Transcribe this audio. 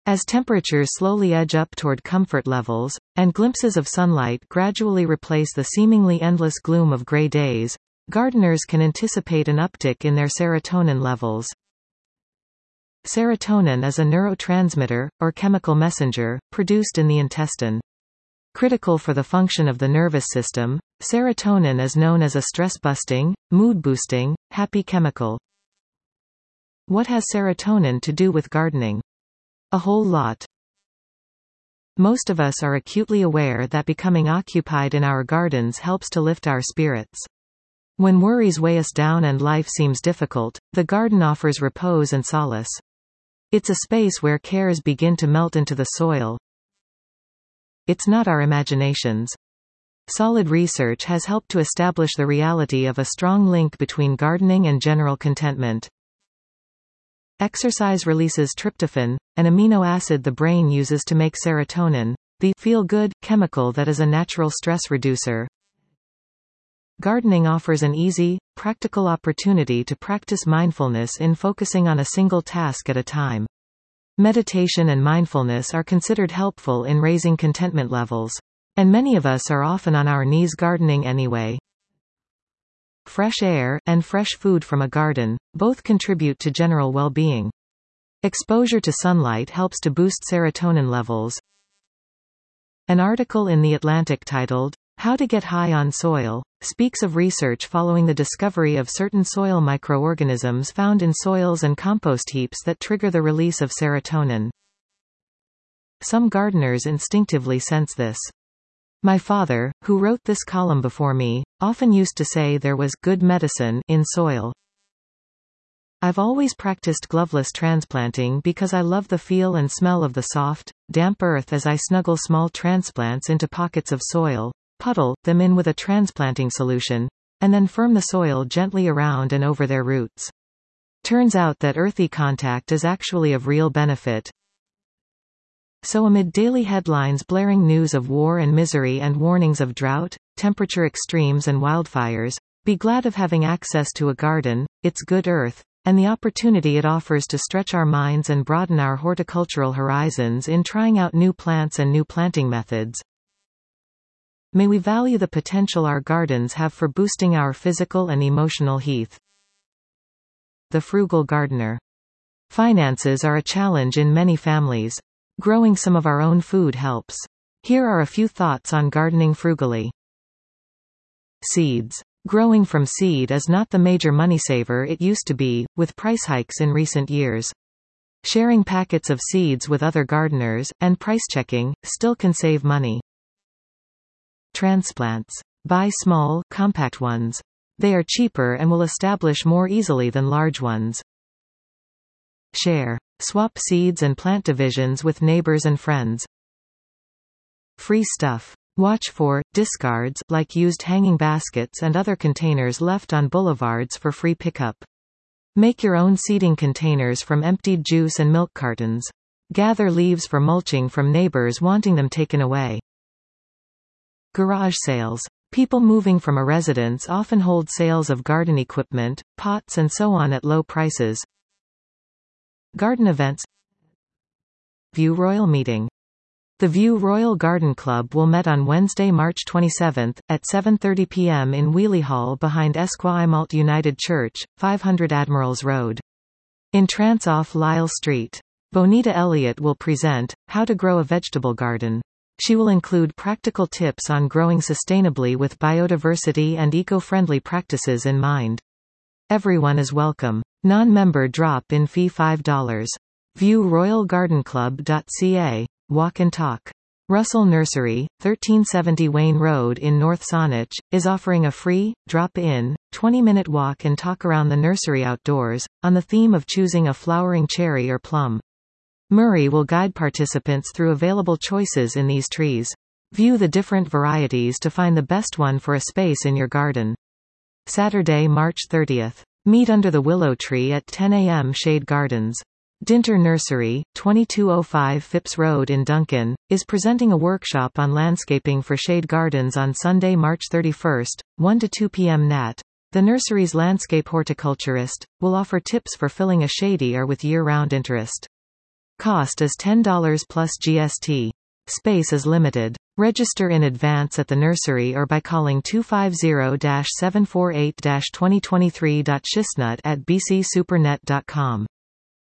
As temperatures slowly edge up toward comfort levels, and glimpses of sunlight gradually replace the seemingly endless gloom of gray days, gardeners can anticipate an uptick in their serotonin levels. Serotonin is a neurotransmitter, or chemical messenger, produced in the intestine. Critical for the function of the nervous system, serotonin is known as a stress-busting, mood-boosting, happy chemical. What has serotonin to do with gardening? A whole lot. Most of us are acutely aware that becoming occupied in our gardens helps to lift our spirits. When worries weigh us down and life seems difficult, the garden offers repose and solace. It's a space where cares begin to melt into the soil. It's not our imaginations. Solid research has helped to establish the reality of a strong link between gardening and general contentment. Exercise releases tryptophan, an amino acid the brain uses to make serotonin, the feel-good chemical that is a natural stress reducer. Gardening offers an easy, practical opportunity to practice mindfulness in focusing on a single task at a time. Meditation and mindfulness are considered helpful in raising contentment levels. And many of us are often on our knees gardening anyway. Fresh air, and fresh food from a garden, both contribute to general well-being. Exposure to sunlight helps to boost serotonin levels. An article in The Atlantic titled, "How to Get High on Soil," speaks of research following the discovery of certain soil microorganisms found in soils and compost heaps that trigger the release of serotonin. Some gardeners instinctively sense this. My father, who wrote this column before me, often used to say there was good medicine in soil. I've always practiced gloveless transplanting because I love the feel and smell of the soft, damp earth as I snuggle small transplants into pockets of soil, puddle them in with a transplanting solution, and then firm the soil gently around and over their roots. Turns out that earthy contact is actually of real benefit. So amid daily headlines blaring news of war and misery and warnings of drought, temperature extremes and wildfires, be glad of having access to a garden, its good earth, and the opportunity it offers to stretch our minds and broaden our horticultural horizons in trying out new plants and new planting methods. May we value the potential our gardens have for boosting our physical and emotional health. The frugal gardener. Finances are a challenge in many families. Growing some of our own food helps. Here are a few thoughts on gardening frugally. Seeds. Growing from seed is not the major money saver it used to be, with price hikes in recent years. Sharing packets of seeds with other gardeners, and price checking, still can save money. Transplants. Buy small, compact ones. They are cheaper and will establish more easily than large ones. Share. Swap seeds and plant divisions with neighbors and friends. Free stuff. Watch for discards, like used hanging baskets and other containers left on boulevards for free pickup. Make your own seeding containers from emptied juice and milk cartons. Gather leaves for mulching from neighbors wanting them taken away. Garage sales. People moving from a residence often hold sales of garden equipment, pots and so on at low prices. Garden events. View Royal meeting. The View Royal Garden Club will meet on Wednesday, March 27, at 7:30 p.m. in Wheelie Hall behind Esquimalt United Church, 500 Admirals Road. In trance off Lyle Street. Bonita Elliott will present, How to Grow a Vegetable Garden. She will include practical tips on growing sustainably with biodiversity and eco-friendly practices in mind. Everyone is welcome. Non-member drop-in fee $5. View royalgardenclub.ca. Walk and talk. Russell Nursery, 1370 Wayne Road in North Saanich, is offering a free, drop-in, 20-minute walk and talk around the nursery outdoors, on the theme of choosing a flowering cherry or plum. Murray will guide participants through available choices in these trees. View the different varieties to find the best one for a space in your garden. Saturday, March 30th. Meet under the willow tree at 10 a.m. Shade Gardens. Dinter Nursery, 2205 Phipps Road in Duncan, is presenting a workshop on landscaping for shade gardens on Sunday, March 31st, 1 to 2 p.m. Nat. The nursery's landscape horticulturist will offer tips for filling a shady air with year-round interest. Cost is $10 plus GST. Space is limited. Register in advance at the nursery or by calling 250-748-2023. Shisnut@bcsupernet.com.